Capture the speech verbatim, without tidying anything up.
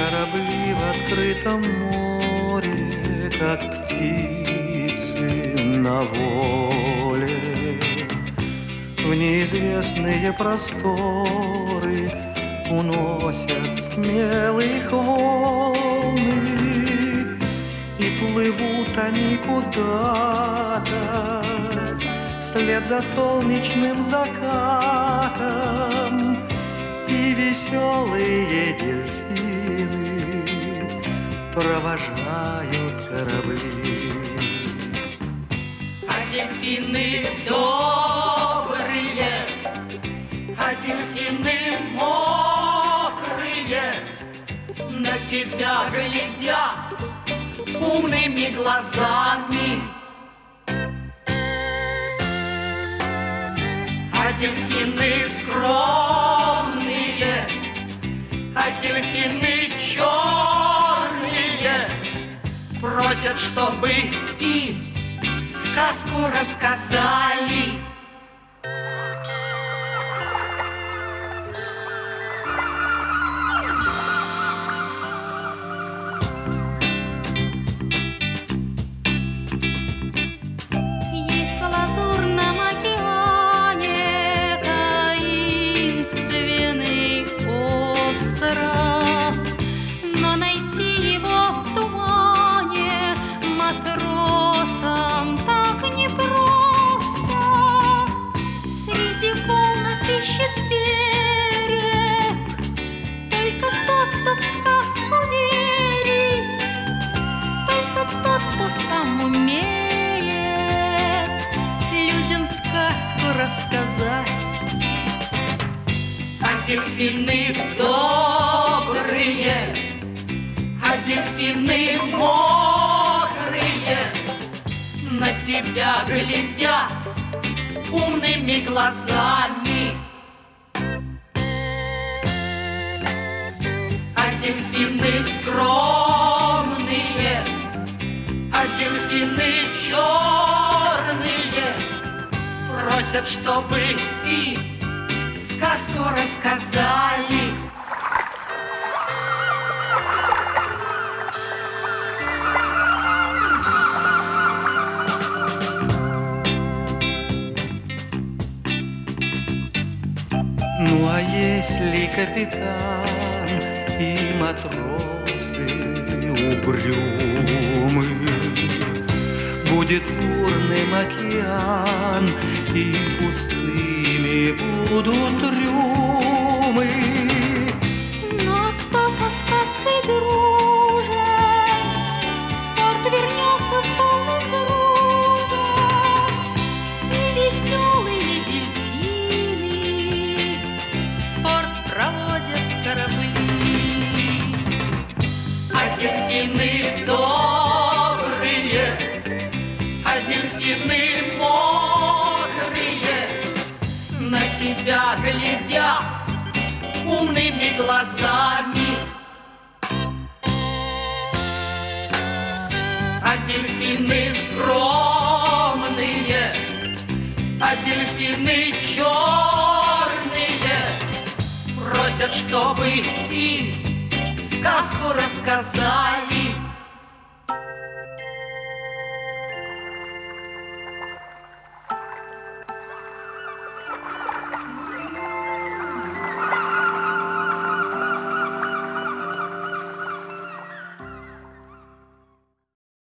корабли в открытом море, как птицы на воле, в неизвестные просторы уносят смелых волны, и плывут они куда-то вслед за солнечным закатом, и веселые дельфины провожают корабли. А дельфины добрые, а дельфины мокрые на тебя глядят умными глазами. А дельфины скромные, а дельфины черные просят, чтобы им сказку рассказали. Есть в лазурном океане таинственный остров, но найти его в тумане матросам так непросто. Среди волн отыщет берег только тот, кто в сказку верит, только тот, кто сам умеет людям сказку рассказать. А дельфины добрые, а дельфины мокрые на тебя глядят умными глазами. А дельфины скромные, а дельфины черные просят, чтобы им сказку рассказали. Ну а если капитан и матросы угрюмы, будет бурным океан, и пустыми будут трюмы. Ну а кто со сказкой дружит, в порт вернется с полным грузом, и веселые дельфины в порт проводят корабли. А дельфины добрые, а дельфины мокрые на тебя глядят умными глазами. А дельфины скромные, а дельфины черные просят, чтобы им сказку рассказали.